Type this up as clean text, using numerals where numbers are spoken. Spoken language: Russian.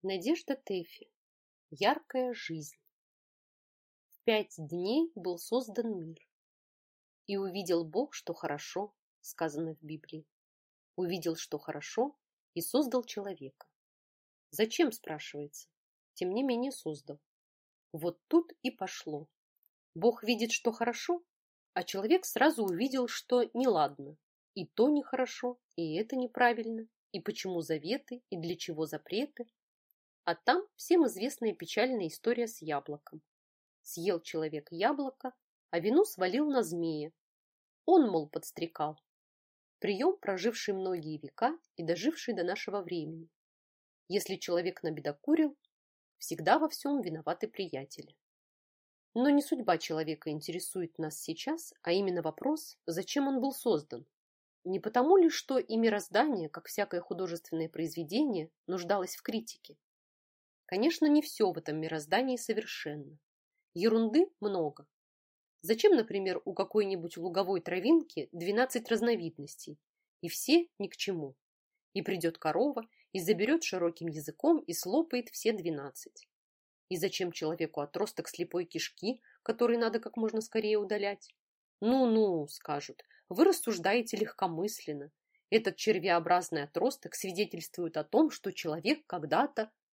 Надежда Тэфи. Яркая жизнь. В 5 дней был создан мир. И увидел Бог, что хорошо, сказано в Библии. Увидел, что хорошо, и создал человека. Зачем, спрашивается? Тем не менее создал. Вот тут и пошло. Бог видит, что хорошо, а человек сразу увидел, что неладно. И то нехорошо, и это неправильно, и почему заветы, и для чего запреты. А там всем известная печальная история с яблоком. Съел человек яблоко, а вину свалил на змея. Он, мол, подстрекал. Прием, проживший многие века и доживший до нашего времени. Если человек набедокурил, всегда во всем виноваты приятели. Но не судьба человека интересует нас сейчас, а именно вопрос, зачем он был создан. Не потому ли, что и мироздание, как всякое художественное произведение, нуждалось в критике? Конечно, не все в этом мироздании совершенно. Ерунды много. Зачем, например, у какой-нибудь луговой травинки 12 разновидностей, и все ни к чему? И придет корова, и заберет широким языком и слопает все 12. И зачем человеку отросток слепой кишки, который надо как можно скорее удалять? Ну-ну, скажут, вы рассуждаете легкомысленно. Этот червеобразный отросток свидетельствует о том, что человек когда-то